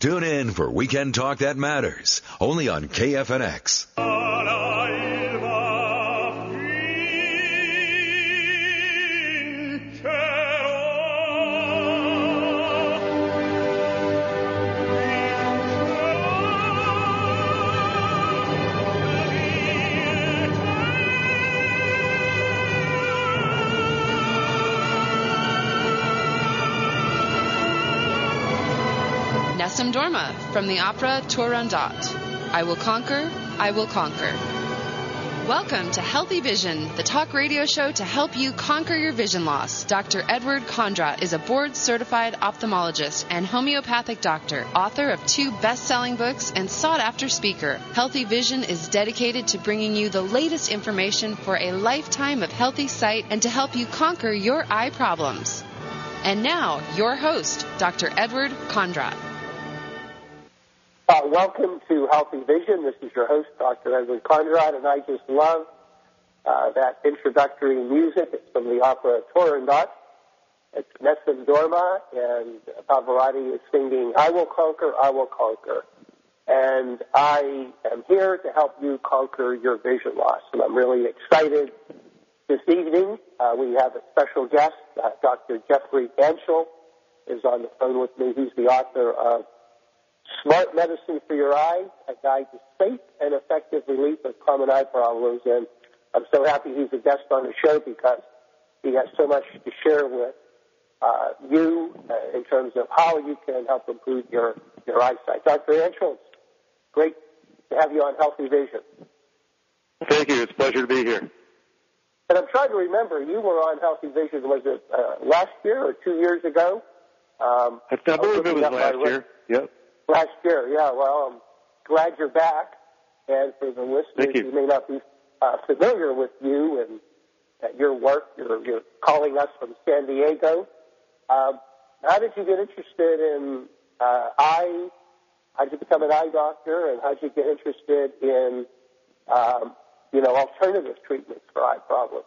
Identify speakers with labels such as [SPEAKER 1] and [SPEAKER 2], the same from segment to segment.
[SPEAKER 1] Tune in for Weekend Talk That Matters, only on KFNX.
[SPEAKER 2] Nessun Dorma from the opera Turandot. I will conquer, I will conquer. Welcome to Healthy Vision, the talk radio show to help you conquer your vision loss. Dr. Edward Kondrat is a board-certified ophthalmologist and homeopathic doctor, author of 2 best-selling books, and sought-after speaker. Healthy Vision is dedicated to bringing you the latest information for a lifetime of healthy sight and to help you conquer your eye problems. And now, your host, Dr. Edward Kondrat.
[SPEAKER 3] Welcome to Healthy Vision. This is your host, Dr. Edward Kondrat, and I just love that introductory music. It's from the opera Turandot. It's Nessun Dorma, and Pavarotti is singing, I will conquer, I will conquer. And I am here to help you conquer your vision loss, and I'm really excited. This evening, we have a special guest, Dr. Jeffrey Anshel is on the phone with me. He's the author of Smart Medicine for Your Eyes, a guide to safe and effective relief of common eye problems. And I'm so happy he's a guest on the show because he has so much to share with you in terms of how you can help improve your eyesight. Dr. Anshel, it's great to have you on Healthy Vision.
[SPEAKER 4] Thank you. It's a pleasure to be here.
[SPEAKER 3] And I'm trying to remember, you were on Healthy Vision, was it last year or 2 years ago?
[SPEAKER 4] I believe it was last year. Yep.
[SPEAKER 3] Last year, yeah. Well, I'm glad you're back. And for the listeners who may not be familiar with you and your work, you're calling us from San Diego. How did you get interested in eye? How did you become an eye doctor? And how did you get interested in, alternative treatments for eye problems?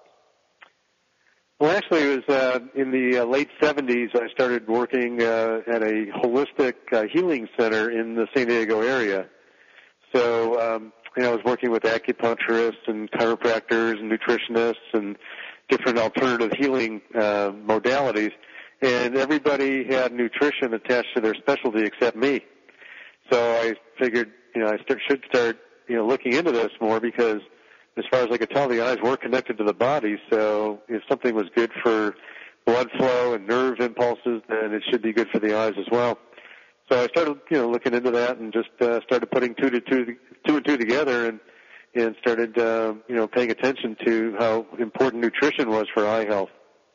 [SPEAKER 4] Well, actually, it was in the late 70s I started working at a holistic healing center in the San Diego area. So, I was working with acupuncturists and chiropractors and nutritionists and different alternative healing modalities, and everybody had nutrition attached to their specialty except me. So I figured, I should start, looking into this more because as far as I could tell, the eyes were connected to the body, so if something was good for blood flow and nerve impulses, then it should be good for the eyes as well. So I started, looking into that and just started putting two and two together and started, paying attention to how important nutrition was for eye health.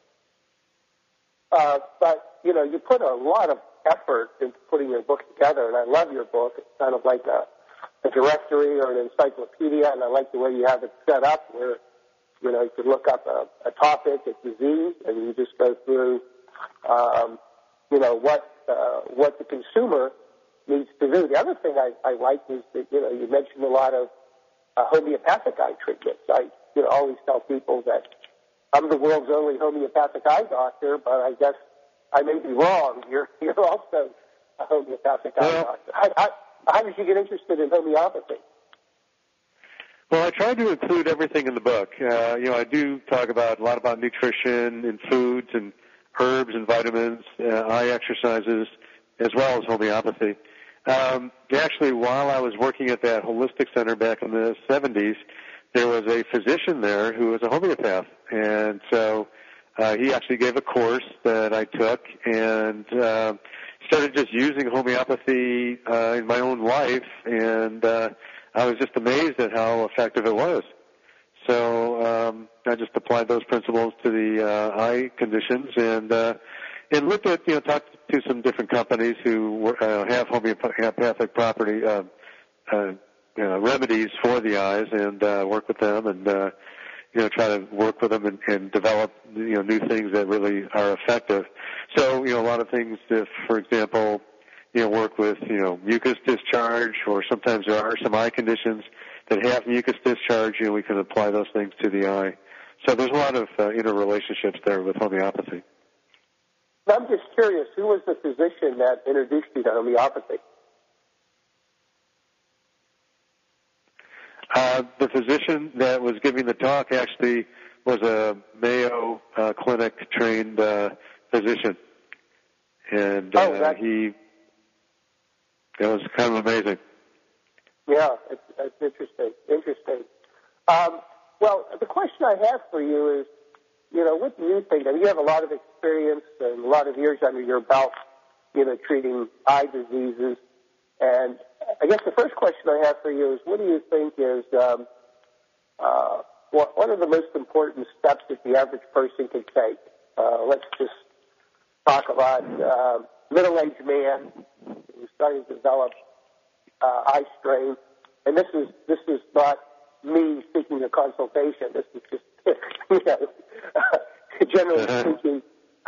[SPEAKER 3] But, you put a lot of effort into putting your book together, and I love your book. It's kind of like a directory or an encyclopedia, and I like the way you have it set up where, you could look up a topic, a disease, and you just go through, what the consumer needs to do. The other thing I like is that, you mentioned a lot of homeopathic eye treatments. I, always tell people that I'm the world's only homeopathic eye doctor, but I guess I may be wrong. You're also a homeopathic eye doctor. How did you get interested in homeopathy?
[SPEAKER 4] Well, I tried to include everything in the book. I do talk a lot about nutrition and foods and herbs and vitamins, eye exercises, as well as homeopathy. Actually, while I was working at that holistic center back in the 70s, there was a physician there who was a homeopath. And so he actually gave a course that I took and started just using homeopathy in my own life, and I was just amazed at how effective it was. So I just applied those principles to the eye conditions and looked at, talked to some different companies who have homeopathic property remedies for the eyes, and work with them and try to work with them and develop new things that really are effective. So a lot of things, if for example work with mucus discharge, or sometimes there are some eye conditions that have mucus discharge, we can apply those things to the eye. So there's a lot of interrelationships there with homeopathy.
[SPEAKER 3] I'm just curious, who was the physician that introduced you to homeopathy?
[SPEAKER 4] The physician that was giving the talk actually was a Mayo Clinic trained physician, and that was kind of amazing.
[SPEAKER 3] Yeah, it's interesting. Well, the question I have for you is, what do you think? I mean, you have a lot of experience and a lot of years under your belt, treating eye diseases. And I guess the first question I have for you is, what do you think is what are the most important steps that the average person can take? Let's just talk about middle-aged man who's starting to develop eye strain. And this is not me seeking a consultation. This is just generally speaking,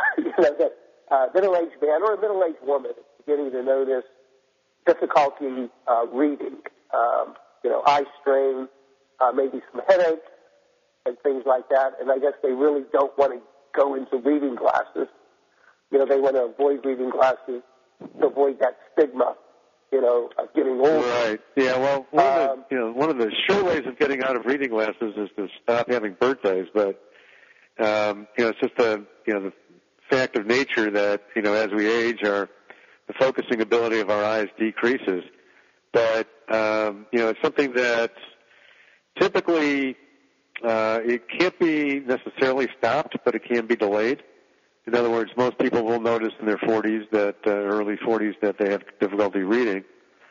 [SPEAKER 3] that middle-aged man or a middle-aged woman is beginning to notice difficulty reading, eye strain, maybe some headaches and things like that. And I guess they really don't want to go into reading glasses. They want to avoid reading glasses to avoid that stigma, of getting older.
[SPEAKER 4] Right. Yeah. Well, one of the sure ways of getting out of reading glasses is to stop having birthdays. But it's just the fact of nature that as we age, the focusing ability of our eyes decreases. But it's something that typically it can't be necessarily stopped, but it can be delayed. In other words, most people will notice in their 40s that early 40s that they have difficulty reading.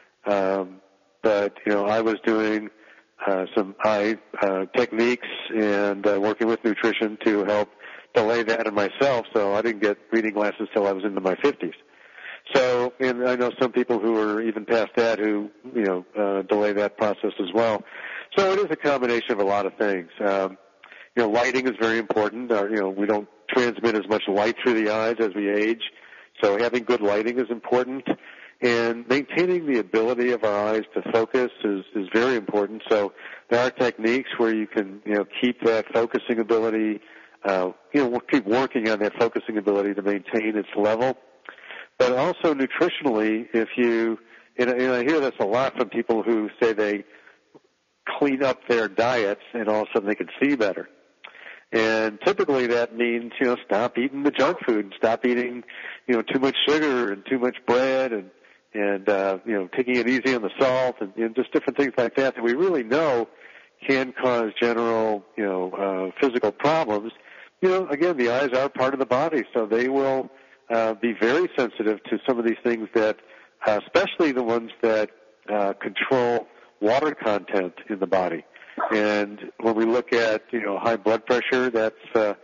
[SPEAKER 4] But I was doing some eye techniques and working with nutrition to help delay that in myself. So I didn't get reading glasses till I was into my 50s. So, and I know some people who are even past that who delay that process as well. So it is a combination of a lot of things. Lighting is very important. We don't transmit as much light through the eyes as we age, so having good lighting is important. And maintaining the ability of our eyes to focus is very important. So there are techniques where you can keep that focusing ability, keep working on that focusing ability to maintain its level. But also nutritionally, and I hear this a lot from people who say they clean up their diets and all of a sudden they can see better. And typically that means, stop eating the junk food, stop eating, too much sugar and too much bread and taking it easy on the salt and just different things like that we really know can cause general, physical problems. Again, the eyes are part of the body, so they will be very sensitive to some of these things that, especially the ones that control water content in the body. And when we look at, high blood pressure, that's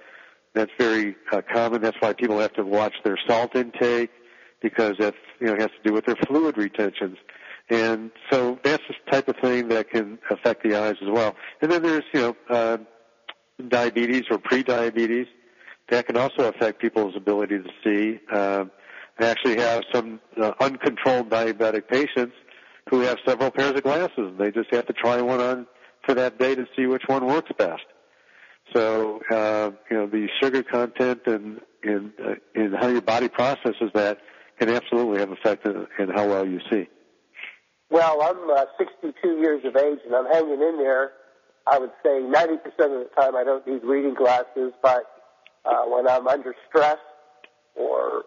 [SPEAKER 4] very common. That's why people have to watch their salt intake because that's, it has to do with their fluid retentions. And so that's the type of thing that can affect the eyes as well. And then there's, diabetes or pre-diabetes that can also affect people's ability to see. I actually have some uncontrolled diabetic patients who have several pairs of glasses. They just have to try one on for that day to see which one works best. So, the sugar content and how your body processes that can absolutely have effect in how well you see.
[SPEAKER 3] Well, I'm 62 years of age, and I'm hanging in there. I would say 90% of the time I don't need reading glasses, but when I'm under stress or,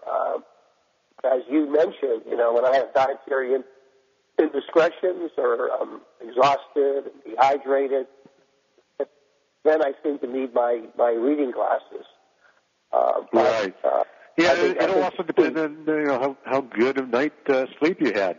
[SPEAKER 3] as you mentioned, when I have dietary indiscretions or I'm exhausted and dehydrated, then I seem to need my reading glasses.
[SPEAKER 4] Right. It'll also depend on how good a night sleep you had.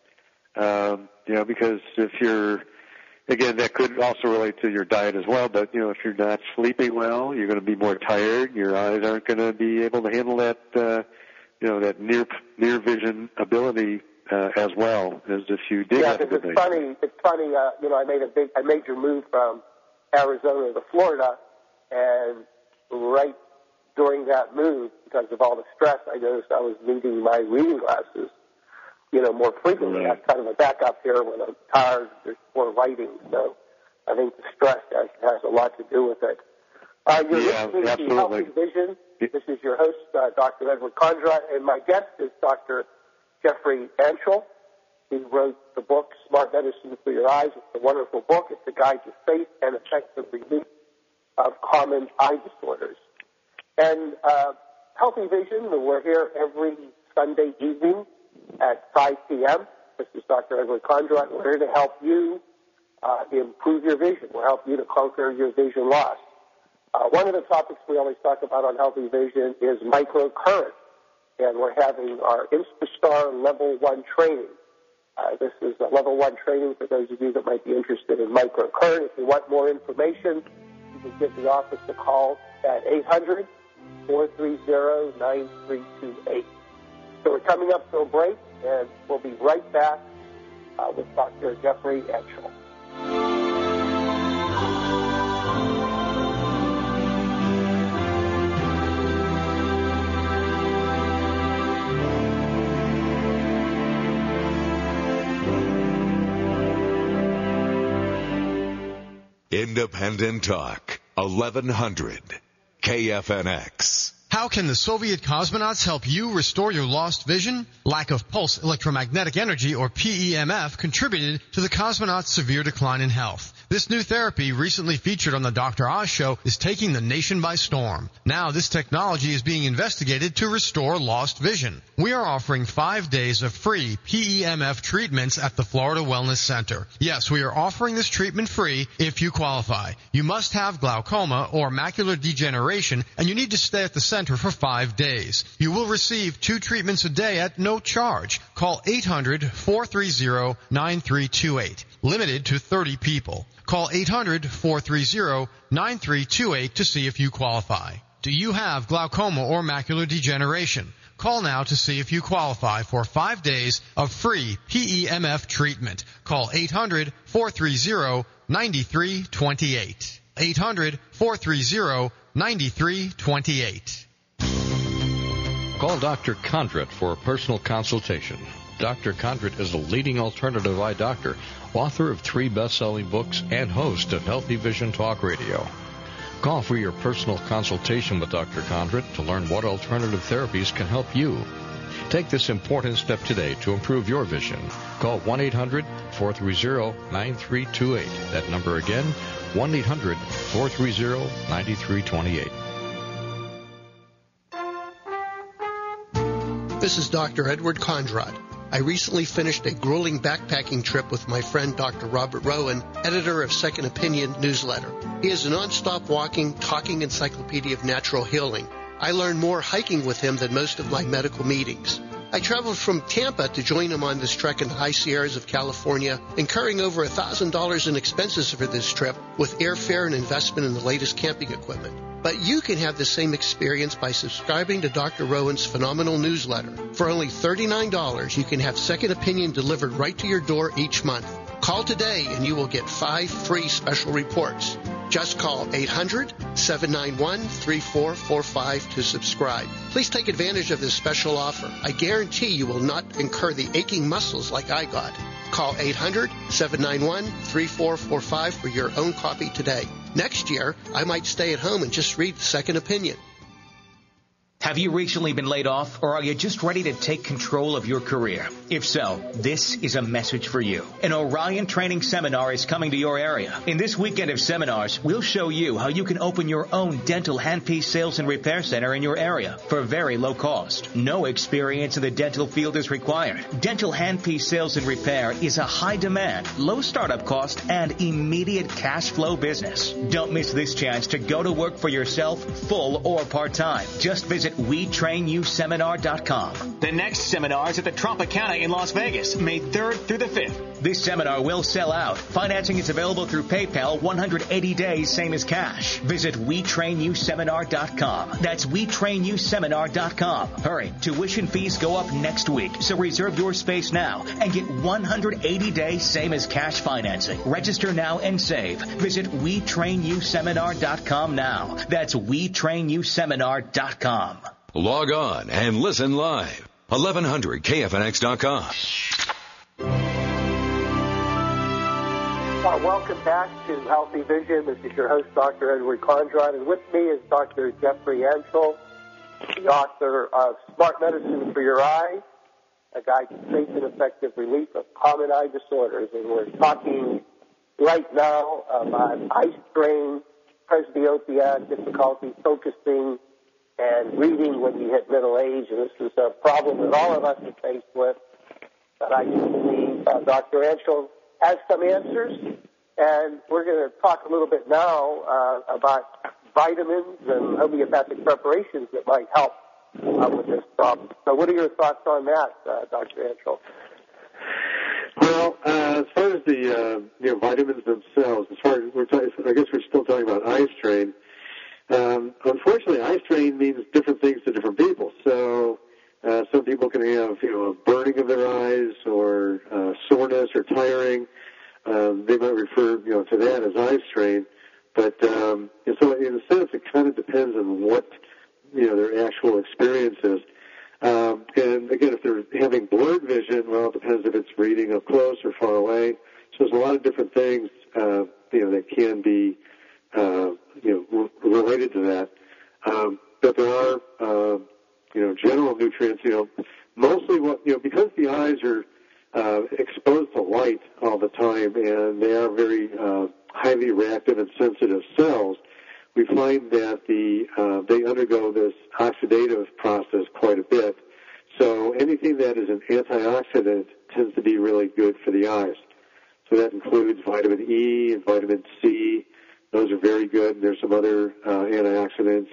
[SPEAKER 4] Because if you're, again, that could also relate to your diet as well. But if you're not sleeping well, you're going to be more tired. Your eyes aren't going to be able to handle that, that near vision ability as well as if you did have a good night.
[SPEAKER 3] It's funny. I made a major move from Arizona to Florida, and right during that move, because of all the stress, I noticed I was needing my reading glasses, more frequently.
[SPEAKER 4] Right.
[SPEAKER 3] That's kind of a backup here when I'm tired. There's more lighting, so I think the stress has a lot to do with it. You're listening
[SPEAKER 4] absolutely.
[SPEAKER 3] to Healthy Vision. This is your host, Dr. Edward Conrad, and my guest is Dr. Jeffrey Anshel. He wrote the book, Smart Medicine for Your Eyes. It's a wonderful book. It's a guide to safe and effective relief of common eye disorders. And Healthy Vision, we're here every Sunday evening at 5 p.m. This is Dr. Edward Conrad. We're here to help you improve your vision. We'll help you to conquer your vision loss. One of the topics we always talk about on Healthy Vision is microcurrent. And we're having our InstaStar Level 1 training. This is a Level 1 training for those of you that might be interested in microcurrent. If you want more information, you can give the office a call at 800-430-9328. So we're coming up to a break, and we'll be right back with Dr. Jeffrey Anschel.
[SPEAKER 1] Independent Talk, 1100, KFNX.
[SPEAKER 5] How can the Soviet cosmonauts help you restore your lost vision? Lack of pulse electromagnetic energy, or PEMF, contributed to the cosmonauts' severe decline in health. This new therapy, recently featured on the Dr. Oz Show, is taking the nation by storm. Now this technology is being investigated to restore lost vision. We are offering 5 days of free PEMF treatments at the Florida Wellness Center. Yes, we are offering this treatment free if you qualify. You must have glaucoma or macular degeneration, and you need to stay at the center for 5 days. You will receive 2 treatments a day at no charge. Call 800-430-9328. Limited to 30 people. Call 800-430-9328 to see if you qualify. Do you have glaucoma or macular degeneration? Call now to see if you qualify for 5 days of free PEMF treatment. Call 800-430-9328. 800-430-9328.
[SPEAKER 6] Call Dr. Condrit for a personal consultation. Dr. Condrit is a leading alternative eye doctor, author of 3 best-selling books, and host of Healthy Vision Talk Radio. Call for your personal consultation with Dr. Condrit to learn what alternative therapies can help you. Take this important step today to improve your vision. Call 1-800-430-9328. That number again, 1-800-430-9328.
[SPEAKER 7] This is Dr. Edward Conrad. I recently finished a grueling backpacking trip with my friend Dr. Robert Rowan, editor of Second Opinion newsletter. He is a non-stop walking, talking encyclopedia of natural healing. I learned more hiking with him than most of my medical meetings. I traveled from Tampa to join him on this trek in the high Sierras of California, incurring over $1,000 in expenses for this trip with airfare and investment in the latest camping equipment. But you can have the same experience by subscribing to Dr. Rowan's phenomenal newsletter. For only $39, you can have Second Opinion delivered right to your door each month. Call today and you will get 5 free special reports. Just call 800-791-3445 to subscribe. Please take advantage of this special offer. I guarantee you will not incur the aching muscles like I got. Call 800-791-3445 for your own copy today. Next year, I might stay at home and just read Second Opinion.
[SPEAKER 8] Have you recently been laid off, or are you just ready to take control of your career? If so, this is a message for you. An Orion training seminar is coming to your area. In this weekend of seminars, we'll show you how you can open your own dental handpiece sales and repair center in your area for very low cost. No experience in the dental field is required. Dental handpiece sales and repair is a high demand, low startup cost, and immediate cash flow business. Don't miss this chance to go to work for yourself, full or part-time. Just visit WeTrainYouSeminar.com. The next seminar is at the Tropicana in Las Vegas, May 3rd through the 5th. This seminar will sell out. Financing is available through PayPal, 180 days, same as cash. Visit WeTrainYouSeminar.com. That's WeTrainYouSeminar.com. Hurry, tuition fees go up next week, so reserve your space now and get 180 days, same as cash financing. Register now and save. Visit WeTrainYouSeminar.com now. That's WeTrainYouSeminar.com.
[SPEAKER 1] Log on and listen live. 1100KFNX.com.
[SPEAKER 3] Welcome back to Healthy Vision. This is your host, Dr. Edward Conrad, and with me is Dr. Jeffrey Anschel, the author of Smart Medicine for Your Eyes a guide to safe and effective relief of common eye disorders. And we're talking right now about eye strain, presbyopia, difficulty focusing and reading when you hit middle age. And this is a problem that all of us are faced with. But I just believe Dr. Anschel has some answers. And we're going to talk a little bit now about vitamins and homeopathic preparations that might help with this problem. So what are your thoughts on that, Dr. Anschel?
[SPEAKER 4] Well, as far as the vitamins themselves, I guess we're still talking about eye strain. Unfortunately, eye strain means different things to different people. So some people can have a burning of their eyes or soreness or tiring. They might refer to that as eye strain. But so in a sense, it kind of depends on what their actual experience is. And again, if they're having blurred vision, well, it depends if it's reading up close or far away. So there's a lot of different things, that can be, related to that. But there are, general nutrients, mostly because the eyes are, exposed to light all the time and they are very, highly reactive and sensitive cells, we find that they undergo this oxidative process quite a bit. So anything that is an antioxidant tends to be really good for the eyes. So that includes vitamin E and vitamin C. Those are very good. There's some other antioxidants,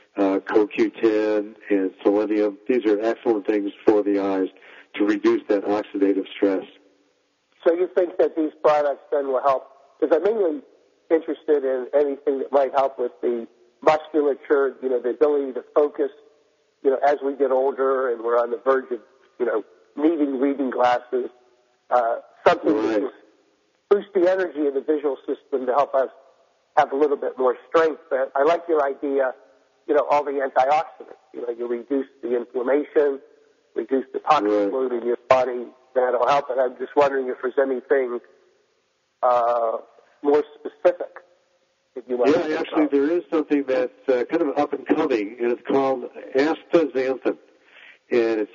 [SPEAKER 4] CoQ10 and selenium. These are excellent things for the eyes to reduce that oxidative stress.
[SPEAKER 3] So you think that these products then will help? Because I'm mainly interested in anything that might help with the musculature, the ability to focus, as we get older and we're on the verge of, needing reading glasses, something
[SPEAKER 4] right.
[SPEAKER 3] to just boost the energy in the visual system to help us have a little bit more strength. But I like your idea, all the antioxidants. You reduce the inflammation, reduce the toxic
[SPEAKER 4] right.
[SPEAKER 3] load in your body. That'll help. And I'm just wondering if there's anything more specific that you want to
[SPEAKER 4] Yeah, actually, there is something that's kind of up and coming, and it's called astaxanthin, and it's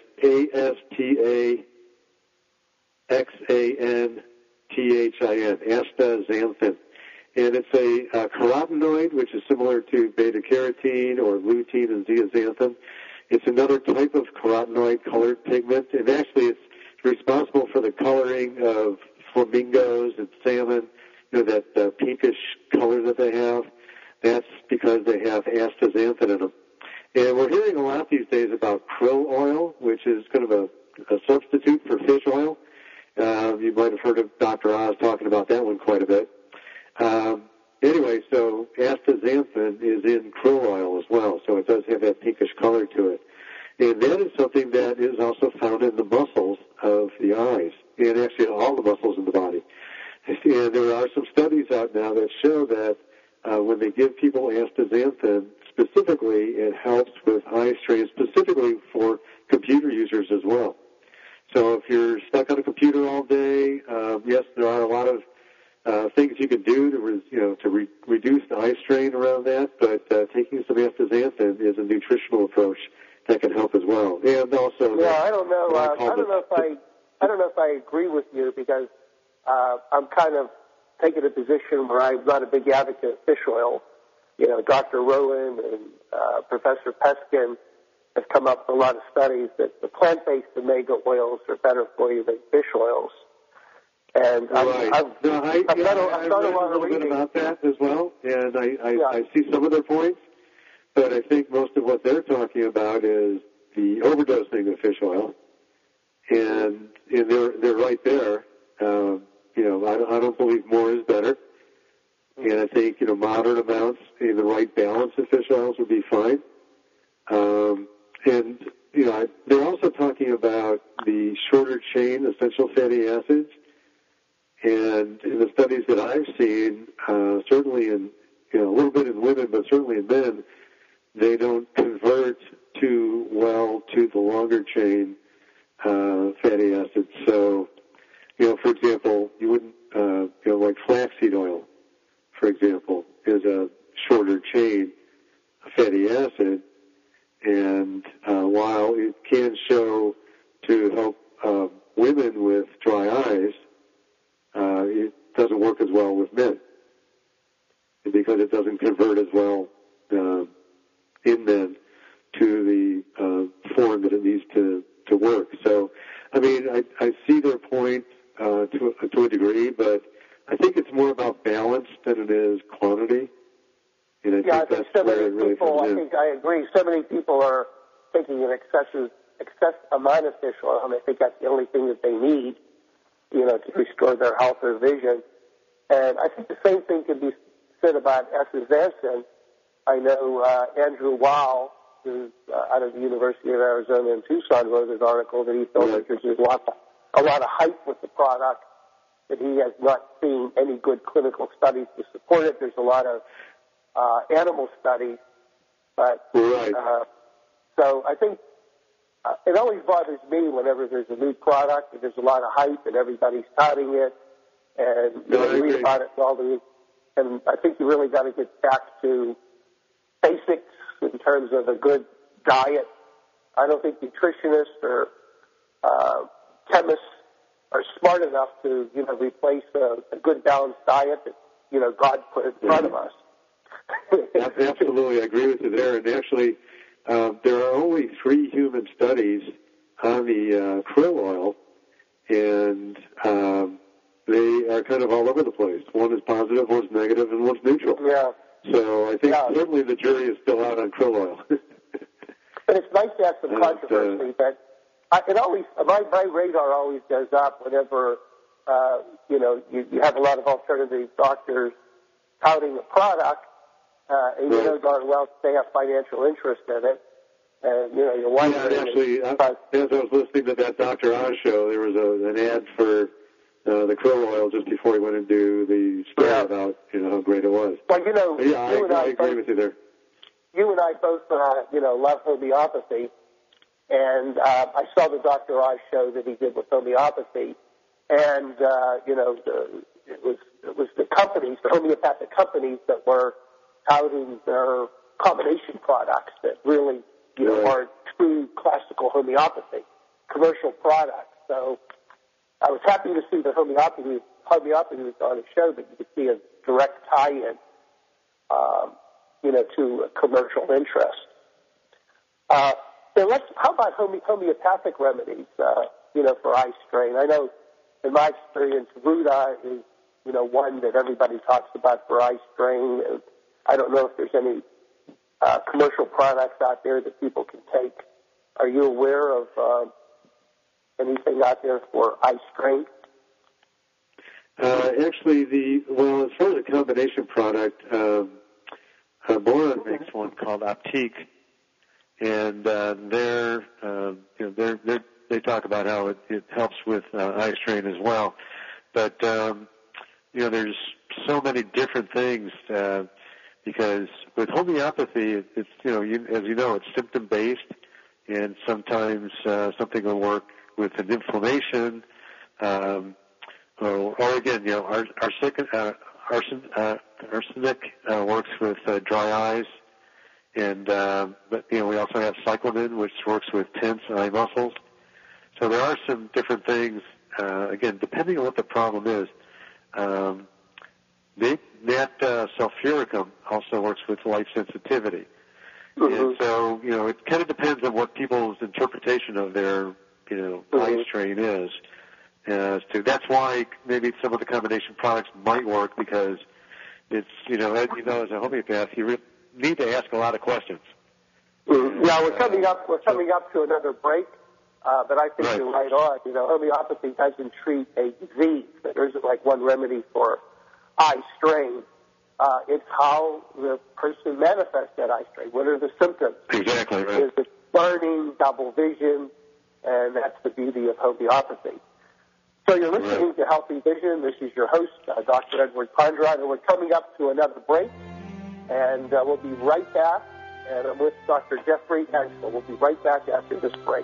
[SPEAKER 4] ASTAXANTHIN, astaxanthin, and it's a carotenoid, which is similar to beta-carotene or lutein and zeaxanthin. It's another type of carotenoid colored pigment, and actually it's responsible for the coloring of flamingos and salmon, that pinkish color that they have. That's because they have astaxanthin in them. And we're hearing a lot these days about krill oil, which is kind of a substitute for fish oil. You might have heard of Dr. Oz talking about that one quite a bit. Anyway, so astaxanthin is in krill oil as well, so it does have that pinkish color to it. And that is something that is also found in the muscles of the eyes, and actually all the muscles in the body. And there are some studies out now that show that when they give people astaxanthin, specifically, it helps with eye strain, specifically for computer users as well. So if you're stuck on a computer all day, yes, there are a lot of things you can do to reduce the eye strain around that, but taking some astaxanthin is a nutritional approach that can help as well. And also,
[SPEAKER 3] I don't know. I don't know if I agree with you because I'm kind of taking a position where I'm not a big advocate of fish oil. Dr. Rowan and Professor Peskin have come up with a lot of studies that the plant-based omega oils are better for you than fish oils. And I've done a
[SPEAKER 4] little bit about that as well, and I see some of their points, but I think most of what they're talking about is the overdosing of fish oil, and they're right there. I don't believe more is better, and I think moderate amounts in the right balance of fish oils would be fine. And they're also talking about the shorter chain essential fatty acids. And in the studies that I've seen, certainly in a little bit in women, but certainly in men, they don't convert too well to the longer chain fatty acids. So, for example, you wouldn't, like flaxseed oil, for example, is a shorter chain fatty acid, and while it can show to help men, and because it doesn't convert as well in men to the form that it needs to work. So, I mean, I see their point to a degree, but I think it's more about balance than it is quantity. And I think that's where it really comes in.
[SPEAKER 3] I think I agree. So many people are taking an excess amount of fish oil, and I think that's the only thing that they need, to restore their health or vision. And I think the same thing can be said about astaxanthin. I know Andrew Weil, who's out of the University of Arizona in Tucson, wrote an article that he felt like there's a lot of hype with the product, that he has not seen any good clinical studies to support it. There's a lot of animal studies, but so I think it always bothers me whenever there's a new product and there's a lot of hype and everybody's touting it, and you read about it and I think you really got to get back to basics in terms of a good diet. I don't think nutritionists or chemists are smart enough to, replace a good balanced diet that, God put in front of us.
[SPEAKER 4] Absolutely, I agree with you there. And actually, there are only 3 human studies on the krill oil, and they are kind of all over the place. One is positive, one's negative, and one's neutral.
[SPEAKER 3] Yeah.
[SPEAKER 4] So I think certainly the jury is still out on krill oil.
[SPEAKER 3] But it's nice to have some controversy, but it always, my radar always goes up whenever, you have a lot of alternative doctors touting a product, and you know darn well they have financial interest in it, and, you're wondering.
[SPEAKER 4] Yeah, actually, as I was listening to that Dr. Oz show, there was an ad for the krill oil just before he went into the story about, how great it was.
[SPEAKER 3] Well,
[SPEAKER 4] I agree with you there.
[SPEAKER 3] You and I both, love homeopathy. And I saw the Dr. Oz show that he did with homeopathy, and it was the companies, the homeopathic companies, that were touting their combination products that really are true classical homeopathy, commercial products. So I was happy to see that homeopathy was on a show, that you could see a direct tie-in, to a commercial interest. How about homeopathic remedies, for eye strain? I know, in my experience, Ruda is, one that everybody talks about for eye strain. And I don't know if there's any commercial products out there that people can take. Are you aware of anything out there for eye strain?
[SPEAKER 4] Actually, as far as a combination product, Boron makes one called Optique. And they talk about how it helps with eye strain as well. But there's so many different things because with homeopathy, it's as you know, it's symptom based, and sometimes something will work with an inflammation, or again, arsenic works with dry eyes. And but we also have cyclamen, which works with tense eye muscles. So there are some different things. Again, depending on what the problem is, that sulfuricum also works with light sensitivity. Mm-hmm. And so it kind of depends on what people's interpretation of their eye strain is. That's why maybe some of the combination products might work, because it's as as a homeopath, you need to ask a lot of questions.
[SPEAKER 3] Yeah, we're coming up to another break, but I think you're right on. Homeopathy doesn't treat a disease. There isn't like one remedy for eye strain. It's how the person manifests that eye strain. What are the symptoms?
[SPEAKER 4] Exactly right.
[SPEAKER 3] Is it burning, double vision, and that's the beauty of homeopathy. So you're listening to Healthy Vision. This is your host, Dr. Edward Conrad, and we're coming up to another break. And we'll be right back. And I'm with Dr. Jeffrey Ansel. We'll be right back after this break.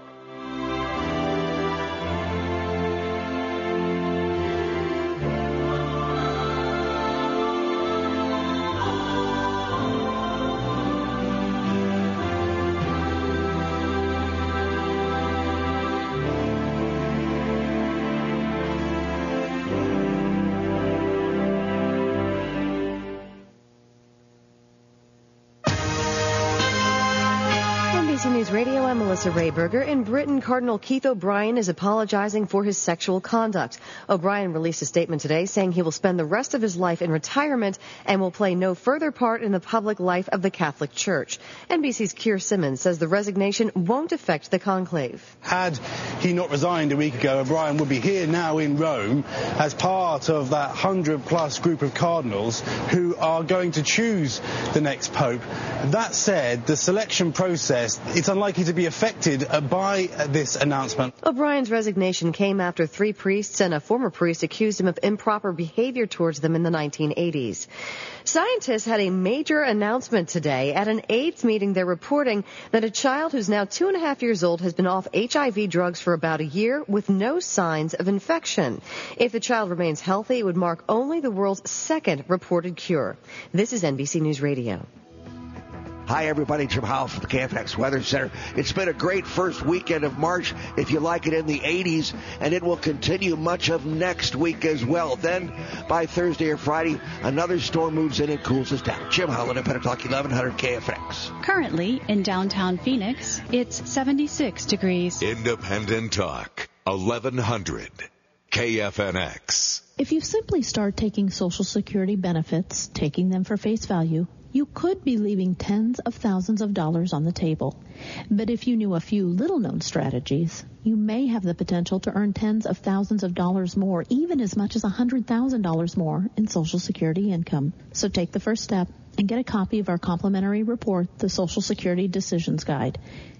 [SPEAKER 9] I'm Melissa Rayberger. In Britain, Cardinal Keith O'Brien is apologizing for his sexual conduct. O'Brien released a statement today saying he will spend the rest of his life in retirement and will play no further part in the public life of the Catholic Church. NBC's Keir Simmons says the resignation won't affect the conclave.
[SPEAKER 10] Had he not resigned a week ago, O'Brien would be here now in Rome as part of that 100-plus group of cardinals who are going to choose the next pope. That said, the selection process, it's unlikely to be affected by this announcement.
[SPEAKER 9] O'Brien's resignation came after 3 priests and a former priest accused him of improper behavior towards them in the 1980s. Scientists had a major announcement today. At an AIDS meeting, they're reporting that a child who's now 2.5 years old has been off HIV drugs for about a year with no signs of infection. If the child remains healthy, it would mark only the world's second reported cure. This is NBC News Radio.
[SPEAKER 11] Hi, everybody. Jim Howell from the KFX Weather Center. It's been a great first weekend of March, if you like it, in the 80s, and it will continue much of next week as well. Then, by Thursday or Friday, another storm moves in and cools us down. Jim Howell, Independent Talk, 1100 KFX.
[SPEAKER 12] Currently, in downtown Phoenix, it's 76 degrees.
[SPEAKER 1] Independent Talk, 1100 KFNX.
[SPEAKER 13] If you simply start taking Social Security benefits, taking them for face value, you could be leaving tens of thousands of dollars on the table. But if you knew a few little-known strategies, you may have the potential to earn tens of thousands of dollars more, even as much as $100,000 more in Social Security income. So take the first step and get a copy of our complimentary report, The Social Security Decisions Guide.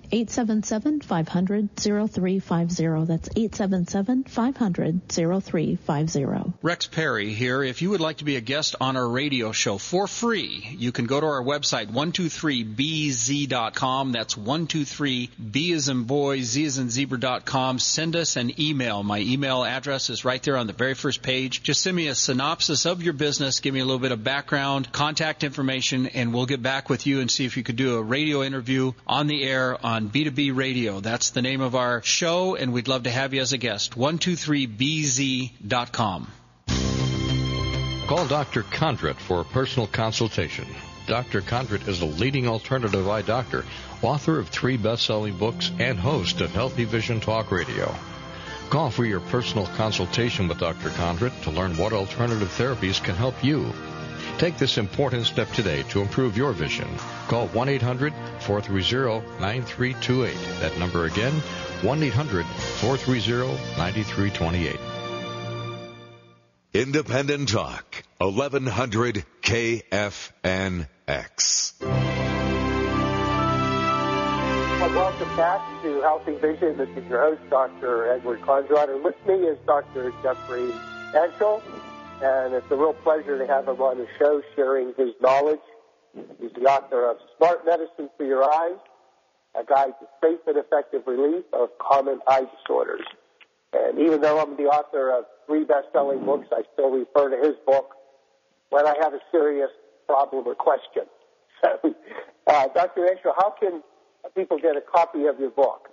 [SPEAKER 13] 877-500-0350. That's 877-500-0350.
[SPEAKER 14] Rex Perry here. If you would like to be a guest on our radio show for free, you can go to our website, 123bz.com. That's 123b as in boy, z as in zebra.com. Send us an email. My email address is right there on the very first page. Just send me a synopsis of your business, give me a little bit of background, contact information, and we'll get back with you and see if you could do a radio interview on the air on B2B Radio. That's the name of our show, and we'd love to have you as a guest. 123bz.com.
[SPEAKER 6] Call Dr. Condrit for a personal consultation. Dr. Condrit is a leading alternative eye doctor, author of 3 best-selling books, and host of Healthy Vision Talk Radio. Call for your personal consultation with Dr. Condrit to learn what alternative therapies can help you. Take this important step today to improve your vision. Call 1-800-430-9328. That number again, 1-800-430-9328.
[SPEAKER 1] Independent Talk, 1100 KFNX.
[SPEAKER 3] Welcome back to Healthy Vision. This is your host, Dr. Edward Conrad, and with me is Dr. Jeffrey Anshel. And it's a real pleasure to have him on the show sharing his knowledge. He's the author of Smart Medicine for Your Eyes, a guide to safe and effective relief of common eye disorders. And even though I'm the author of 3 best-selling books, I still refer to his book when I have a serious problem or question. So, Dr. Anshel, how can people get a copy of your book?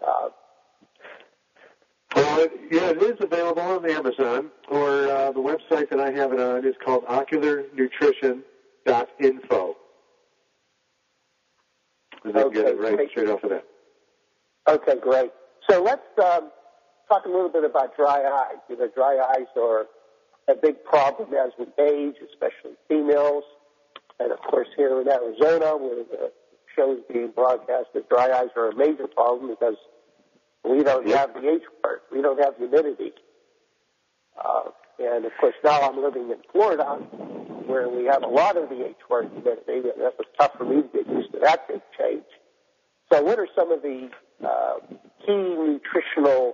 [SPEAKER 4] Yeah, it is available on Amazon, or the website that I have it on is called ocularnutrition.info. And then get it right straight off of that.
[SPEAKER 3] Okay, great. So let's talk a little bit about dry eyes. You know, dry eyes are a big problem as we age, especially females. And, of course, here in Arizona, where the show is being broadcasted, dry eyes are a major problem because we don't have the H word. We don't have humidity. And, of course, now I'm living in Florida, where we have a lot of the H word humidity, and that was tough for me to get used to that big change. So what are some of the key nutritional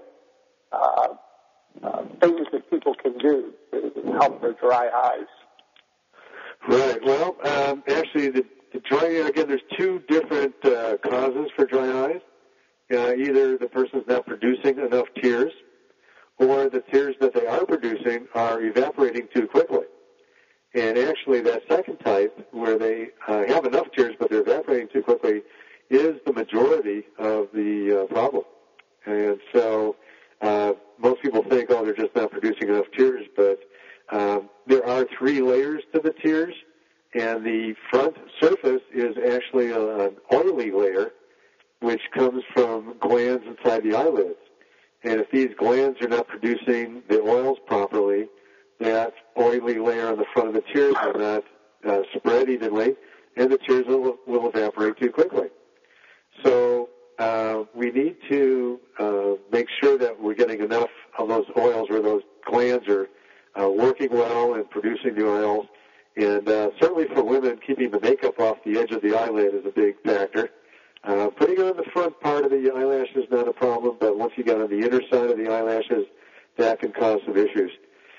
[SPEAKER 3] things that people can do to help their dry eyes?
[SPEAKER 4] Right. Well, actually, the dry eye, again, there's 2 different causes for dry eyes. Either the person's not producing enough tears, or the tears that they are producing are evaporating too quickly. And actually, that second type, where they have enough tears but they're evaporating too quickly, is the majority of the problem. And so most people think, oh, they're just not producing enough tears, but there are 3 layers to the tears, and the front surface is actually an oily layer, which comes from glands inside the eyelids. And if these glands are not producing the oils properly, that oily layer on the front of the tears will not spread evenly, and the tears will evaporate too quickly. So we need to make sure that we're getting enough of those oils where those glands are working well and producing the oils. And certainly for women, keeping the makeup off the edge of the eyelid is a big factor. Putting it on the front part of the eyelash is not a problem, but once you get on the inner side of the eyelashes, that can cause some issues.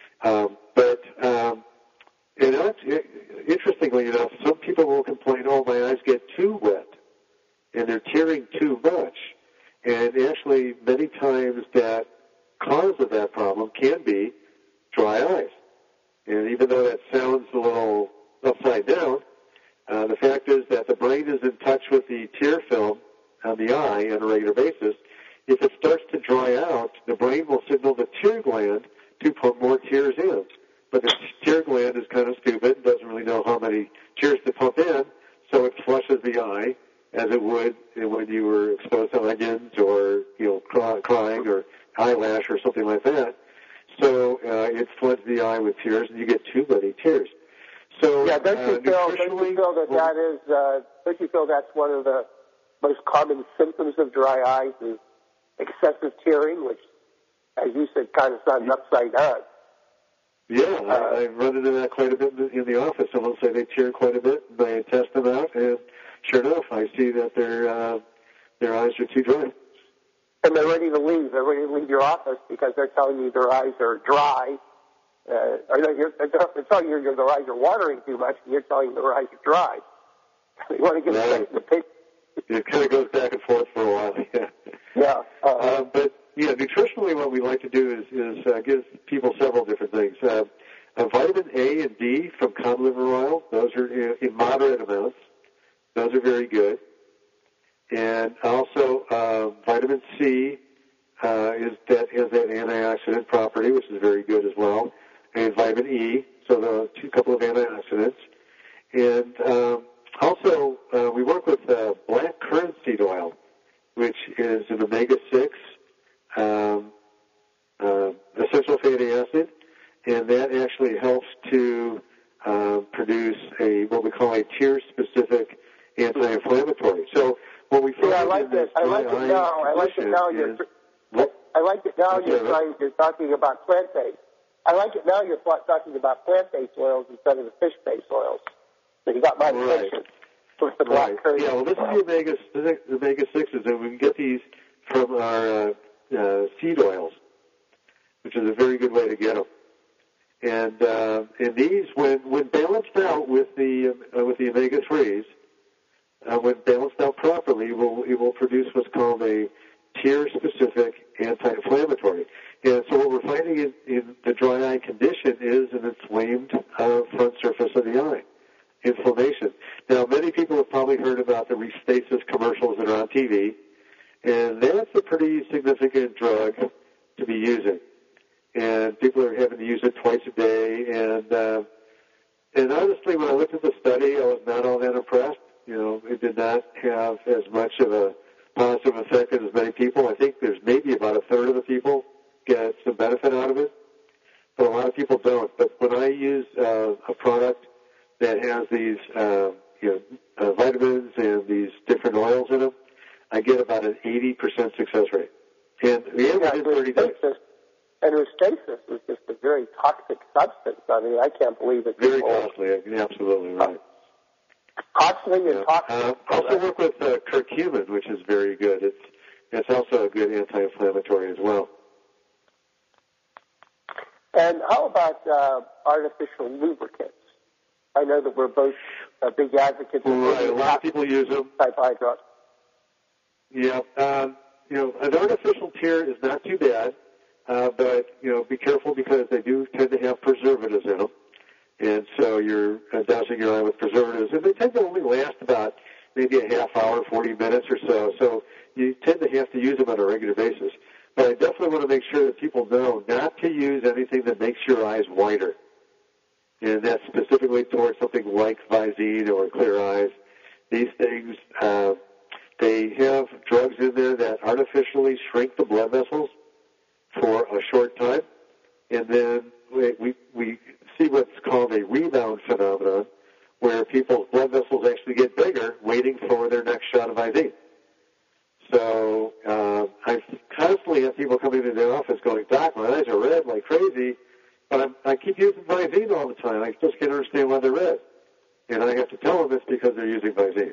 [SPEAKER 4] Interestingly enough, some people will complain, oh, my eyes get too wet, and they're tearing too much. And actually, many times that cause of that problem can be dry eyes. And even though that sounds a little upside down, the fact is that the brain is in touch with the tear film on the eye on a regular basis. If it starts to dry out, the brain will signal the tear gland to put more tears in. But the tear gland is kind of stupid, doesn't really know how many tears to pump in, so it flushes the eye as it would when you were exposed to onions or, crying or eyelash or something like that. So it floods the eye with tears, and you get too many tears. So
[SPEAKER 3] yeah, don't you feel that's one of the most common symptoms of dry eyes is excessive tearing, which, as you said, kind of sounds upside down.
[SPEAKER 4] Yeah, I run into that quite a bit in the office. Someone say they tear quite a bit, and I test them out, and sure enough, I see that their eyes are too dry.
[SPEAKER 3] And they're ready to leave. They're ready to leave your office because they're telling you their eyes are dry. They're telling you their eyes are watering too much, and you're telling them their eyes are dry. You want to get straight to the pitch.
[SPEAKER 4] It kind of goes back and forth for a while.
[SPEAKER 3] Yeah.
[SPEAKER 4] But yeah, nutritionally, what we like to do is give people several different things. Vitamin A and D from cod liver oil; those are in moderate amounts. Those are very good. And also vitamin C has that antioxidant property, which is very good as well. And vitamin E, so the couple of antioxidants. And also we work with black currant seed oil, which is an omega-6 essential fatty acid, and that actually helps to produce what we call a tear-specific anti-inflammatory. So what we find
[SPEAKER 3] I like it now. You're talking about plant-based. I like it now. You're talking about plant-based oils instead of the fish-based oils. So you got my attention. With the black currant.
[SPEAKER 4] Yeah, well, this is the omega-6s, and we can get these from our seed oils, which is a very good way to get them. And these, when balanced out with the omega-3s, when balanced out properly, it will produce what's called a tear-specific anti-inflammatory. And so what we're finding in the dry eye condition is an inflamed front surface of the eye, inflammation. Now, many people have probably heard about the Restasis commercials that are on TV, and that's a pretty significant drug to be using. And people are having to use it twice a day. And honestly, when I looked at the study, I was not all that impressed. It did not have as much of a positive effect as many people. I think there's maybe about a third of the people get some benefit out of it, but a lot of people don't. But when I use a product that has these vitamins and these different oils in them, I get about an 80% success rate. And the average is 30 days.
[SPEAKER 3] And Restasis is just a very toxic substance. I mean, I can't believe it.
[SPEAKER 4] Very costly. You're absolutely right.
[SPEAKER 3] Costly and toxic.
[SPEAKER 4] Also work with curcumin, which is very good. It's also a good anti-inflammatory as well.
[SPEAKER 3] And how about artificial lubricants? I know that we're both big advocates of
[SPEAKER 4] a lot of people use them.
[SPEAKER 3] Type hydrox.
[SPEAKER 4] Yeah. An artificial tear is not too bad, but be careful because they do tend to have preservatives in them. And so you're dousing your eye with preservatives. And they tend to only last about maybe a half hour, 40 minutes or so. So you tend to have to use them on a regular basis. But I definitely want to make sure that people know not to use anything that makes your eyes whiter. And that's specifically towards something like Visine or Clear Eyes. These things they have drugs in there that artificially shrink the blood vessels for a short time, and then we see what's called a rebound phenomenon, where people's blood vessels actually get bigger, waiting for their next shot of IV. So I constantly have people coming into the office going, "Doc, my eyes are red like crazy, but I keep using Visine all the time. I just can't understand why they're red." And I have to tell them it's because they're using Visine.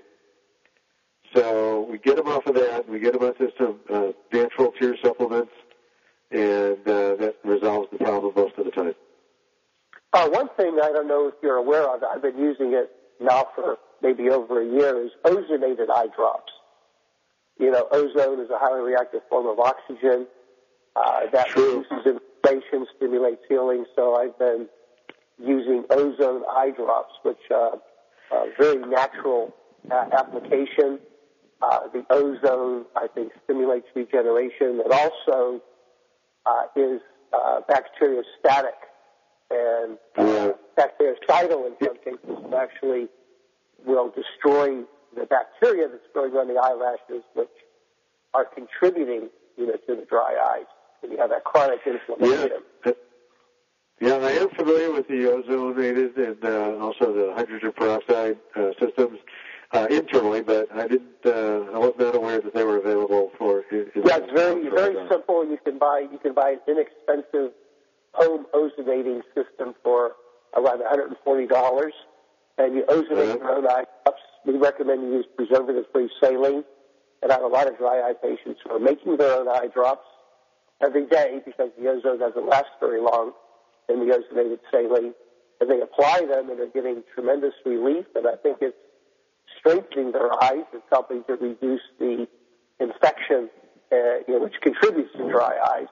[SPEAKER 4] So we get them off of that, and we get them onto some natural tear supplements, and that resolves the problem most of the time.
[SPEAKER 3] One thing I don't know if you're aware of, I've been using it now for maybe over a year, is ozonated eye drops. You know, ozone is a highly reactive form of oxygen that reduces inflammation, stimulates healing. So I've been using ozone eye drops, which are very natural application. The ozone, I think, stimulates regeneration. It also is bacteriostatic and bactericidal in some cases. It actually will destroy the bacteria that's growing on the eyelashes, which are contributing, to the dry eyes. And you have that chronic inflammation.
[SPEAKER 4] Yeah, I am familiar with the ozonated and also the hydrogen peroxide systems internally, but I was not aware that they were available for.
[SPEAKER 3] Yeah, it's very simple. You can buy an inexpensive home ozonating system for around $140, and you ozonate your own eye drops. We recommend you use preservative-free saline, and I have a lot of dry eye patients who are making their own eye drops every day because the ozone doesn't last very long in the ozonated saline, and they apply them and they're getting tremendous relief, and I think it's strengthening their eyes. It's helping to reduce the infection, which contributes to dry eyes.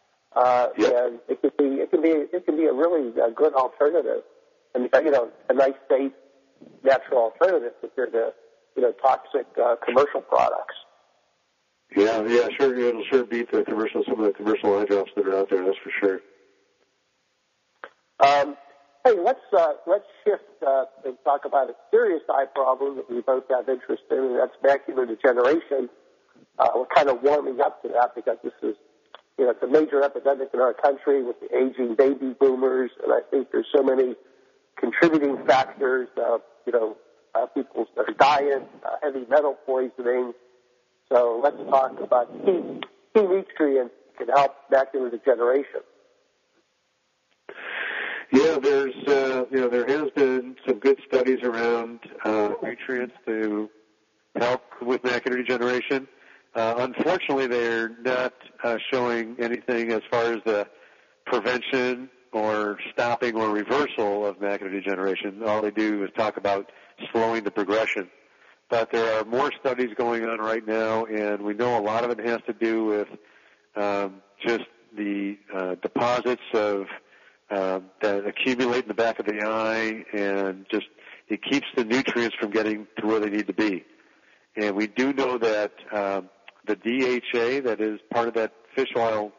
[SPEAKER 3] And it can be a really good alternative, and a nice, safe, natural alternative compared to toxic commercial products.
[SPEAKER 4] Yeah, sure. It'll sure beat some of the commercial eye drops that are out there. That's for sure.
[SPEAKER 3] Hey, let's shift and talk about a serious eye problem that we both have interest in, and that's macular degeneration. We're kind of warming up to that because this is, it's a major epidemic in our country with the aging baby boomers, and I think there's so many contributing factors. People's diet, heavy metal poisoning. So let's talk about key nutrients that can help macular degeneration.
[SPEAKER 4] Yeah, there has been some good studies around nutrients to help with macular degeneration. Unfortunately, they're not showing anything as far as the prevention or stopping or reversal of macular degeneration. All they do is talk about slowing the progression. But there are more studies going on right now, and we know a lot of it has to do with just the deposits of that accumulate in the back of the eye, and just it keeps the nutrients from getting to where they need to be. And we do know that the DHA, that is part of that fish oil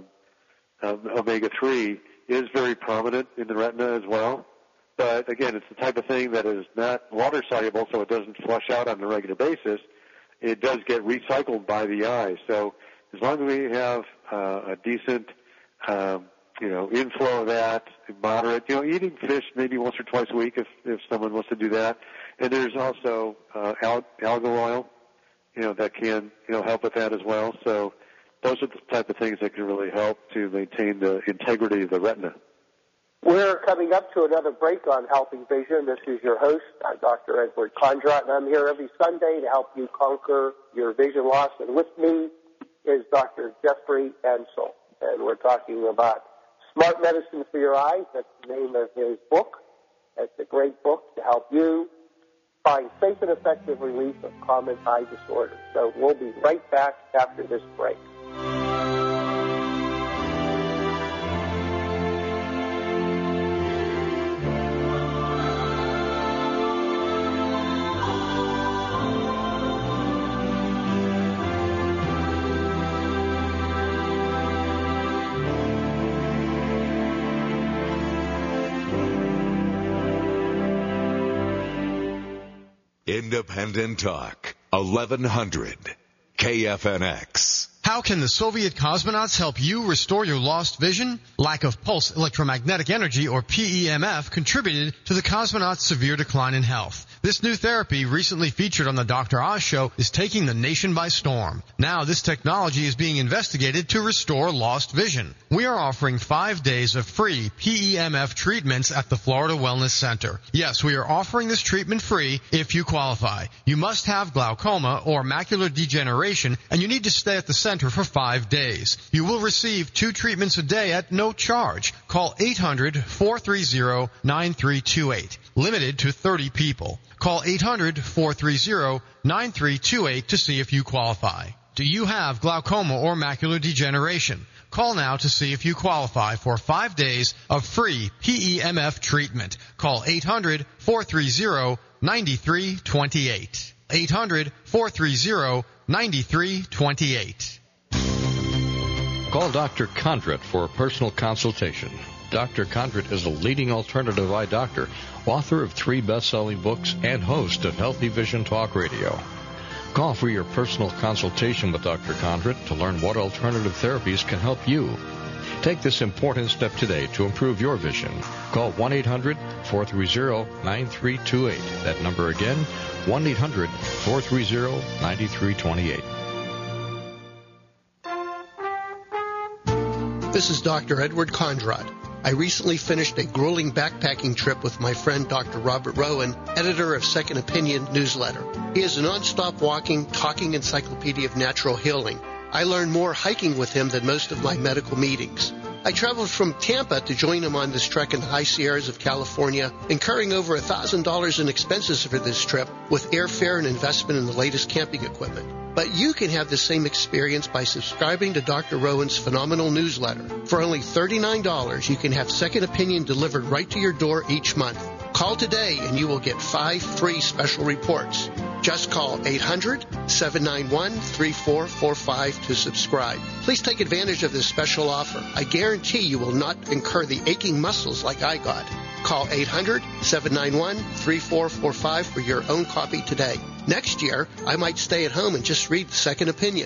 [SPEAKER 4] omega-3, is very prominent in the retina as well. But again, it's the type of thing that is not water soluble, so it doesn't flush out on a regular basis. It does get recycled by the eye. So as long as we have a decent inflow of that, moderate, eating fish maybe once or twice a week if someone wants to do that. And there's also algal oil, that can help with that as well. So those are the type of things that can really help to maintain the integrity of the retina.
[SPEAKER 3] We're coming up to another break on Healthy Vision. This is your host, Dr. Edward Condrat, and I'm here every Sunday to help you conquer your vision loss. And with me is Dr. Jeffrey Ansel, and we're talking about Smart Medicine for Your Eyes. That's the name of his book. It's a great book to help you find safe and effective relief of common eye disorders. So we'll be right back after this break.
[SPEAKER 1] Independent talk. 1100 KFNX.
[SPEAKER 5] How can the Soviet cosmonauts help you restore your lost vision? Lack of pulse electromagnetic energy, or PEMF, contributed to the cosmonauts' severe decline in health. This new therapy, recently featured on the Dr. Oz Show, is taking the nation by storm. Now this technology is being investigated to restore lost vision. We are offering 5 days of free PEMF treatments at the Florida Wellness Center. Yes, we are offering this treatment free if you qualify. You must have glaucoma or macular degeneration, and you need to stay at the center for 5 days. You will receive 2 treatments a day at no charge. Call 800-430-9328. Limited to 30 people. Call 800-430-9328 to see if you qualify. Do you have glaucoma or macular degeneration? Call now to see if you qualify for 5 days of free PEMF treatment. Call 800-430-9328. 800-430-9328.
[SPEAKER 6] Call Dr. Condrit for a personal consultation. Dr. Condrit is a leading alternative eye doctor, author of 3 best-selling books, and host of Healthy Vision Talk Radio. Call for your personal consultation with Dr. Condrit to learn what alternative therapies can help you. Take this important step today to improve your vision. Call 1-800-430-9328. That number again, 1-800-430-9328.
[SPEAKER 7] This is Dr. Edward Conrad. I recently finished a grueling backpacking trip with my friend Dr. Robert Rowan, editor of Second Opinion newsletter. He is a non-stop walking, talking encyclopedia of natural healing. I learned more hiking with him than most of my medical meetings. I traveled from Tampa to join him on this trek in the high Sierras of California, incurring over $1,000 in expenses for this trip with airfare and investment in the latest camping equipment. But you can have the same experience by subscribing to Dr. Rowan's phenomenal newsletter. For only $39, you can have Second Opinion delivered right to your door each month. Call today and you will get 5 free special reports. Just call 800-791-3445 to subscribe. Please take advantage of this special offer. I guarantee you will not incur the aching muscles like I got. Call 800-791-3445 for your own copy today. Next year, I might stay at home and just read Second Opinion.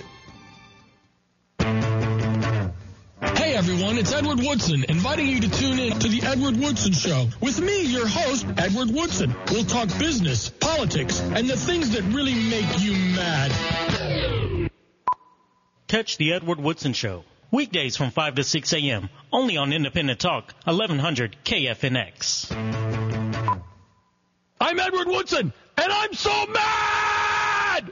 [SPEAKER 15] Hey everyone, it's Edward Woodson, inviting you to tune in to the Edward Woodson Show. With me, your host, Edward Woodson. We'll talk business, politics, and the things that really make you mad.
[SPEAKER 16] Catch the Edward Woodson Show. Weekdays from 5 to 6 a.m. Only on Independent Talk, 1100 KFNX.
[SPEAKER 15] I'm Edward Woodson, and I'm so mad!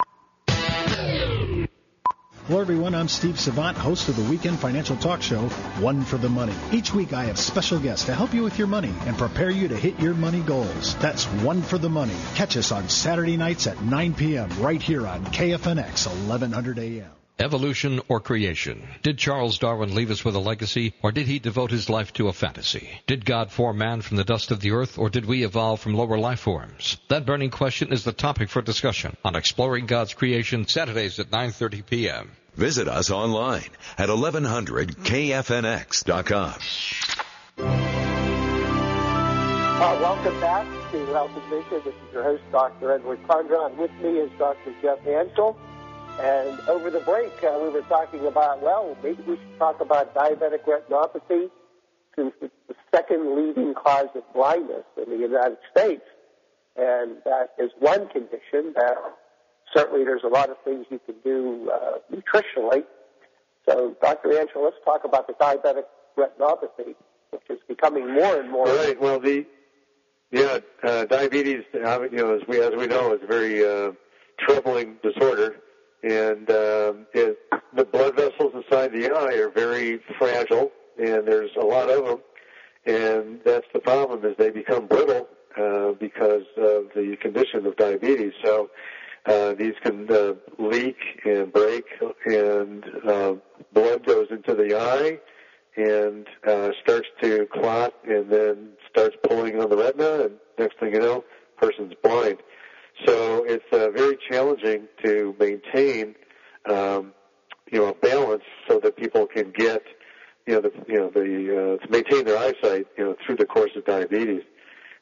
[SPEAKER 17] Hello, everyone. I'm Steve Savant, host of the weekend financial talk show, One for the Money. Each week, I have special guests to help you with your money and prepare you to hit your money goals. That's One for the Money. Catch us on Saturday nights at 9 p.m. right here on KFNX, 1100 a.m.
[SPEAKER 6] Evolution or creation? Did Charles Darwin leave us with a legacy, or did he devote his life to a fantasy? Did God form man from the dust of the earth, or did we evolve from lower life forms? That burning question is the topic for discussion on Exploring God's Creation, Saturdays at 9:30 p.m.
[SPEAKER 1] Visit us online at 1100kfnx.com.
[SPEAKER 3] Welcome back to Healthy Vision. This is your host, Dr. Edward Conrad. With me is Dr. Jeff Ansel. And over the break, we were talking about, maybe we should talk about diabetic retinopathy, since it's the second leading cause of blindness in the United States. And that is one condition that certainly there's a lot of things you can do nutritionally. So, Dr. Ansel, let's talk about the diabetic retinopathy, which is becoming more and more.
[SPEAKER 4] Right. Well, diabetes, as we know, is a very troubling disorder. And the blood vessels inside the eye are very fragile, and there's a lot of them. And that's the problem, is they become brittle because of the condition of diabetes. So these can leak and break, and blood goes into the eye and starts to clot, and then starts pulling on the retina, and next thing you know, person's blind. So it's very challenging to maintain, a balance so that people can get, to maintain their eyesight, through the course of diabetes.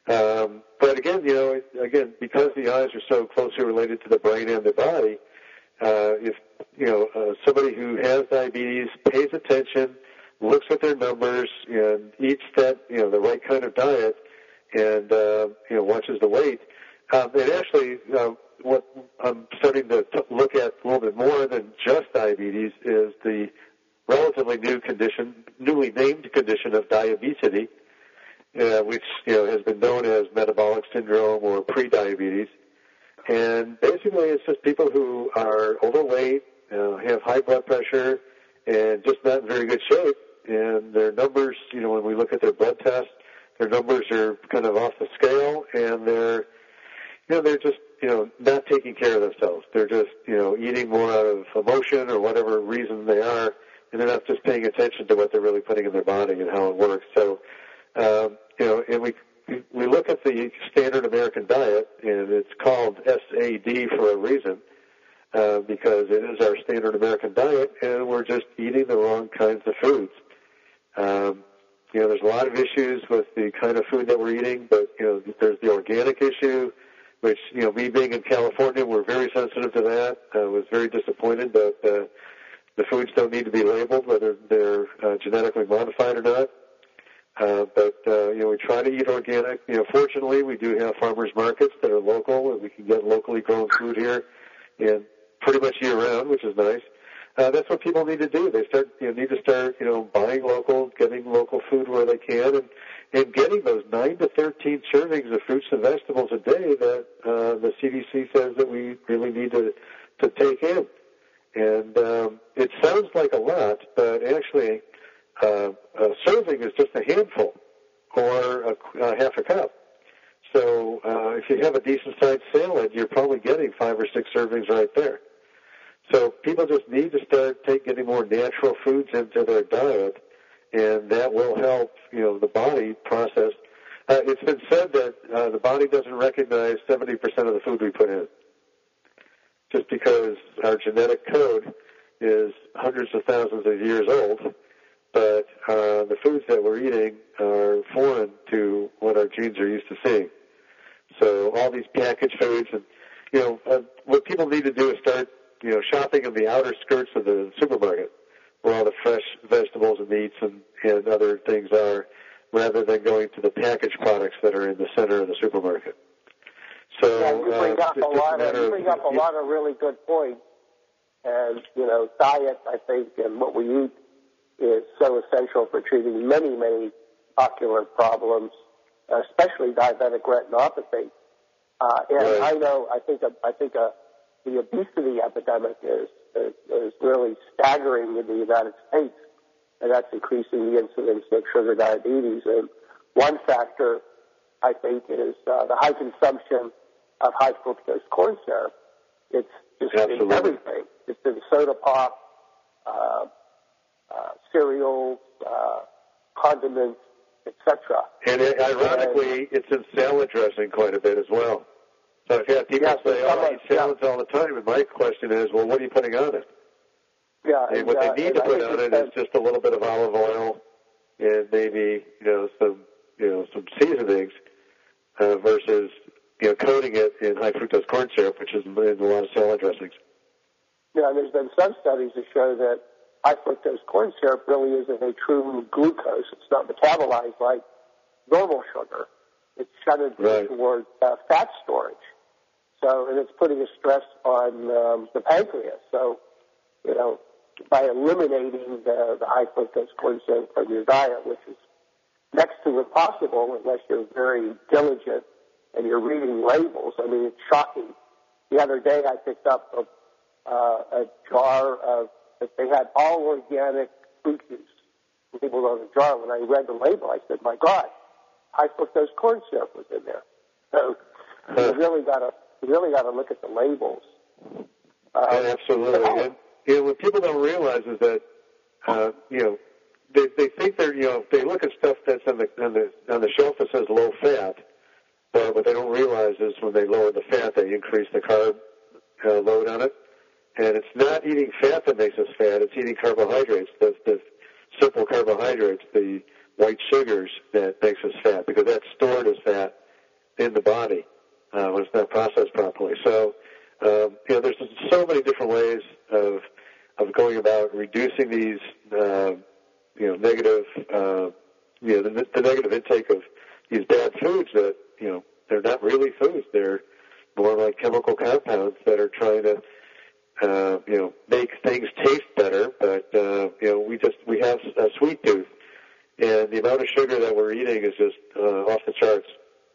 [SPEAKER 4] But again, because the eyes are so closely related to the brain and the body, if somebody who has diabetes pays attention, looks at their numbers, and eats that the right kind of diet, and watches the weight, and actually, what I'm starting to look at a little bit more than just diabetes is the relatively newly named condition of diabetes, which has been known as metabolic syndrome or pre-diabetes. And basically, it's just people who are overweight, have high blood pressure, and just not in very good shape. And their numbers, when we look at their blood tests, their numbers are kind of off the scale, and they're just not taking care of themselves. They're just eating more out of emotion or whatever reason they are, and they're not just paying attention to what they're really putting in their body and how it works. So, and we look at the standard American diet, and it's called SAD for a reason, because it is our standard American diet, and we're just eating the wrong kinds of foods. There's a lot of issues with the kind of food that we're eating, but there's the organic issue, which me being in California, we're very sensitive to that. I was very disappointed that the foods don't need to be labeled, whether they're genetically modified or not. But we try to eat organic. Fortunately, we do have farmers markets that are local, and we can get locally grown food here, and pretty much year-round, which is nice. That's what people need to do. They need to start buying local, getting local food where they can, and getting those 9 to 13 servings of fruits and vegetables a day that the CDC says that we really need to take in. And it sounds like a lot, but actually a serving is just a handful or half a cup. So if you have a decent-sized salad, you're probably getting 5 or 6 servings right there. So people just need to start getting more natural foods into their diet, and that will help, the body process. It's been said that the body doesn't recognize 70% of the food we put in, just because our genetic code is hundreds of thousands of years old, but the foods that we're eating are foreign to what our genes are used to seeing. So all these packaged foods, and what people need to do is start shopping in the outer skirts of the supermarket, where all the fresh vegetables and meats and other things are, rather than going to the packaged products that are in the center of the supermarket. So
[SPEAKER 3] yeah, you bring up a lot of really good points. And diet, I think, and what we eat is so essential for treating many, many ocular problems, especially diabetic retinopathy. And I think the obesity epidemic is really staggering in the United States, and that's increasing the incidence of sugar diabetes. And one factor, I think, is the high consumption of high fructose corn syrup. It's just in everything. It's in soda pop, cereals, condiments, etc.
[SPEAKER 4] And ironically, it's in salad dressing quite a bit as well. So I've had people say, I eat salads all the time, and my question is, well, what are you putting on it?
[SPEAKER 3] Yeah,
[SPEAKER 4] and what they need to put on it is just a little bit of olive oil and maybe some seasonings versus coating it in high fructose corn syrup, which is in a lot of salad dressings.
[SPEAKER 3] Yeah, there's been some studies that show that high fructose corn syrup really isn't a true glucose. It's not metabolized like normal sugar. It's shunted towards fat storage. So, and it's putting a stress on the pancreas. So, by eliminating the high fructose corn syrup from your diet, which is next to impossible unless you're very diligent and you're reading labels. I mean, it's shocking. The other day I picked up a jar of, they had all organic fruit juice labeled on the jar. When I read the label, I said, my God, high fructose corn syrup was in there. So you really got to look at the labels.
[SPEAKER 4] Absolutely. And what people don't realize is that they think they're they look at stuff that's on the shelf that says low fat, but what they don't realize is when they lower the fat, they increase the carb load on it. And it's not eating fat that makes us fat; it's eating carbohydrates. The simple carbohydrates, the white sugars, that makes us fat, because that's stored as fat in the body when it's not processed properly. So, there's so many different ways of going about reducing these, negative, the negative intake of these bad foods that, they're not really foods. They're more like chemical compounds that are trying to, make things taste better. But, we have a sweet tooth, and the amount of sugar that we're eating is just off the charts.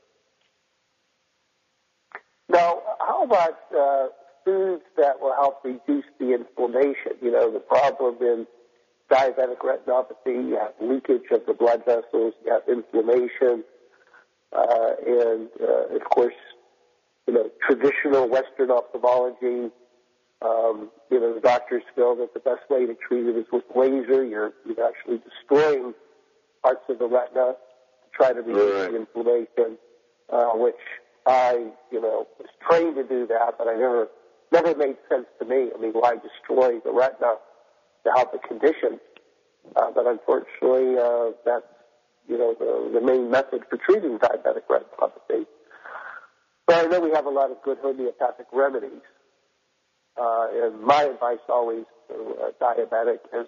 [SPEAKER 3] Now, how about foods that will help reduce the inflammation? The problem in diabetic retinopathy, you have leakage of the blood vessels, you have inflammation, and of course, traditional Western ophthalmology, the doctors feel that the best way to treat it is with laser. You're actually destroying parts of the retina to try to reduce the inflammation, which I, was trained to do that, but I never made sense to me. I mean, why destroy the retina to help the condition? But unfortunately, that's, the main method for treating diabetic retinopathy. But I know we have a lot of good homeopathic remedies. And my advice always to a diabetic is,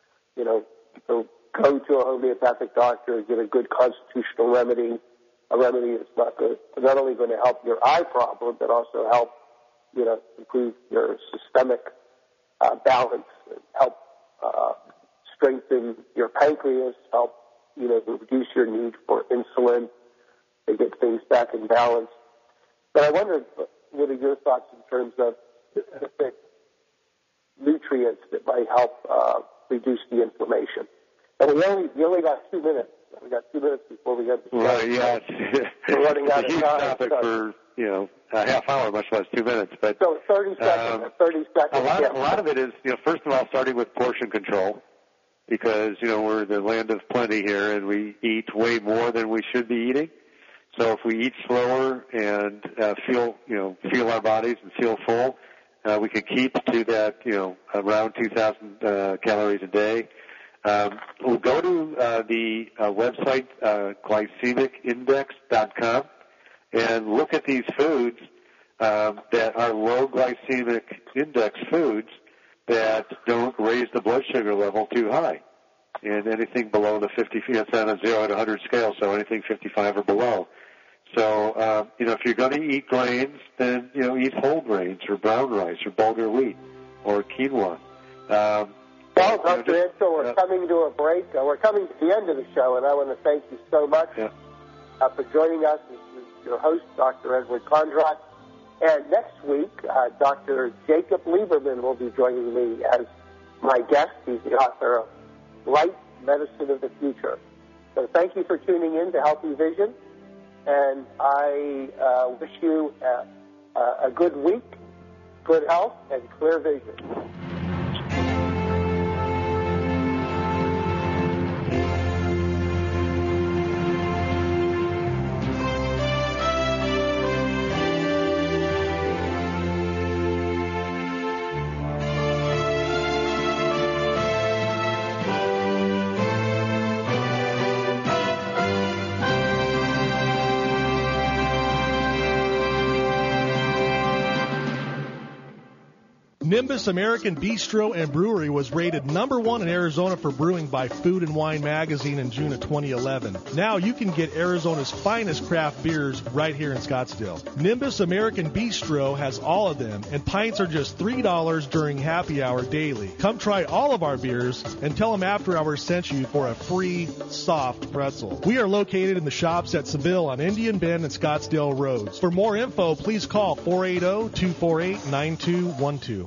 [SPEAKER 3] go to a homeopathic doctor, get a good constitutional remedy, a remedy that's not only going to help your eye problem, but also help, improve your systemic balance, and help strengthen your pancreas, help, reduce your need for insulin to get things back in balance. But I wondered, what are your thoughts in terms of specific nutrients that might help reduce the inflammation? And we only got 2 minutes. We got 2 minutes before we get to start.
[SPEAKER 4] Right, yeah.
[SPEAKER 3] We're running out of time.
[SPEAKER 4] It's a huge topic for, a half hour, much less 2 minutes. But
[SPEAKER 3] so 30 seconds. 30 seconds.
[SPEAKER 4] A lot of it is, first of all, starting with portion control, because, we're the land of plenty here, and we eat way more than we should be eating. So if we eat slower and feel our bodies and feel full, we can keep to that, around 2,000 calories a day. We'll go to the website, glycemicindex.com, and look at these foods that are low glycemic index foods that don't raise the blood sugar level too high. And anything below the 50, it's on a 0 to 100 scale, so anything 55 or below. So, if you're going to eat grains, then, eat whole grains or brown rice or bulgur wheat or quinoa.
[SPEAKER 3] Well, Dr. Edsel, we're coming to a break. We're coming to the end of the show, and I want to thank you so much for joining us. This is your host, Dr. Edward Conrad. And next week, Dr. Jacob Lieberman will be joining me as my guest. He's the author of Light Medicine of the Future. So thank you for tuning in to Healthy Vision, and I wish you a good week, good health, and clear vision.
[SPEAKER 18] Nimbus American Bistro and Brewery was rated #1 in Arizona for brewing by Food and Wine magazine in June of 2011. Now you can get Arizona's finest craft beers right here in Scottsdale. Nimbus American Bistro has all of them, and pints are just $3 during happy hour daily. Come try all of our beers and tell them After Hours sent you for a free soft pretzel. We are located in the shops at Seville on Indian Bend and Scottsdale Roads. For more info, please call 480-248-9212.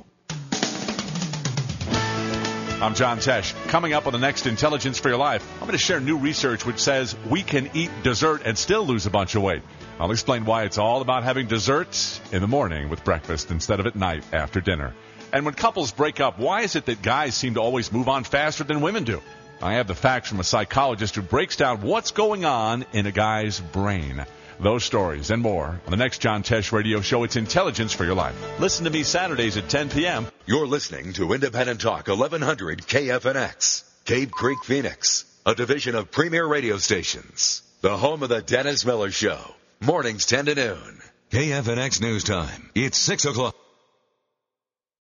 [SPEAKER 19] I'm John Tesh. Coming up on the next Intelligence for Your Life, I'm going to share new research which says we can eat dessert and still lose a bunch of weight. I'll explain why it's all about having dessert in the morning with breakfast instead of at night after dinner. And when couples break up, why is it that guys seem to always move on faster than women do? I have the facts from a psychologist who breaks down what's going on in a guy's brain. Those stories and more on the next John Tesh Radio Show. It's Intelligence for Your Life. Listen to me Saturdays at 10 p.m.
[SPEAKER 1] You're listening to Independent Talk 1100 KFNX, Cave Creek, Phoenix, a division of Premier Radio Stations, the home of the Dennis Miller Show. Mornings 10 to noon. KFNX News Time. It's 6 o'clock.